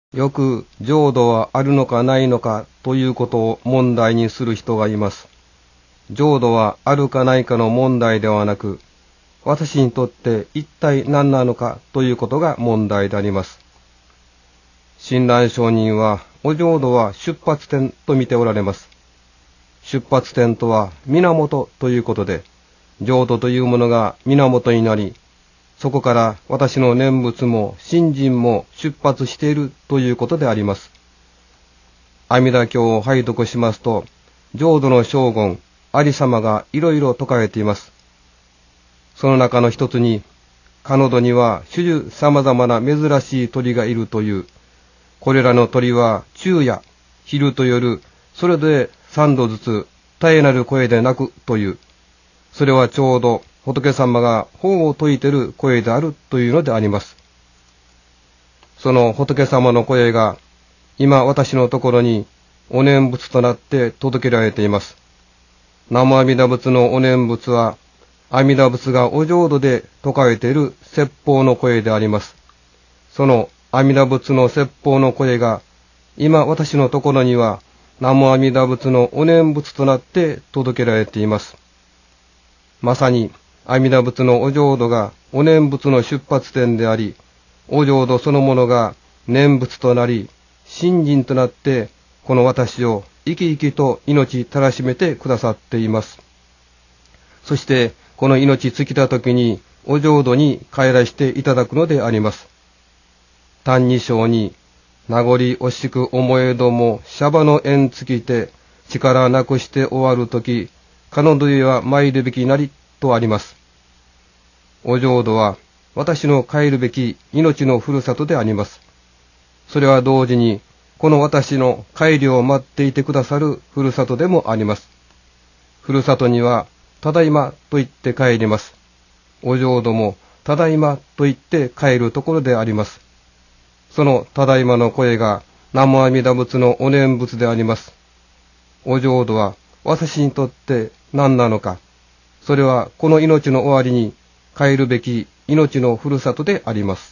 よく浄土はあるのかないのかということを問題にする人がいます。浄土はあるかないかの問題ではなく、私にとって一体何なのかということが問題であります。親鸞上人はお浄土は出発点と見ておられます。出発点とは源ということで、浄土というものが源になり、そこから私の念仏も信心も出発しているということであります。阿弥陀経を拝読しますと、浄土の正言、ありさまがいろいろ説かれています。その中の一つに、かの土には種々様々な珍しい鳥がいるという、これらの鳥は昼夜、昼と夜、それぞれ3度ずつ絶えなる声で鳴くという、それはちょうど仏様が法を説いている声であるというのであります。その仏様の声が今私のところにお念仏となって届けられています。南無阿弥陀仏のお念仏は阿弥陀仏がお浄土で説かれている説法の声であります。その阿弥陀仏の説法の声が今私のところには南無阿弥陀仏のお念仏となって届けられています。まさに阿弥陀仏のお浄土がお念仏の出発点であり、お浄土そのものが念仏となり、信心となって、この私を生き生きと命たらしめてくださっています。そして、この命尽きた時に、お浄土に帰らしていただくのであります。歎異抄に、名残惜しく思えども、シャバの縁尽きて、力なくして終わる時、かの土へは参るべきなり、とあります。お浄土は私の帰るべき命のふるさとであります。それは同時にこの私の帰りを待っていてくださるふるさとでもあります。ふるさとにはただいまと言って帰ります。お浄土もただいまと言って帰るところであります。そのただいまの声が南無阿弥陀仏のお念仏であります。お浄土は私にとって何なのか。それはこの命の終わりに帰るべき命のふるさとであります。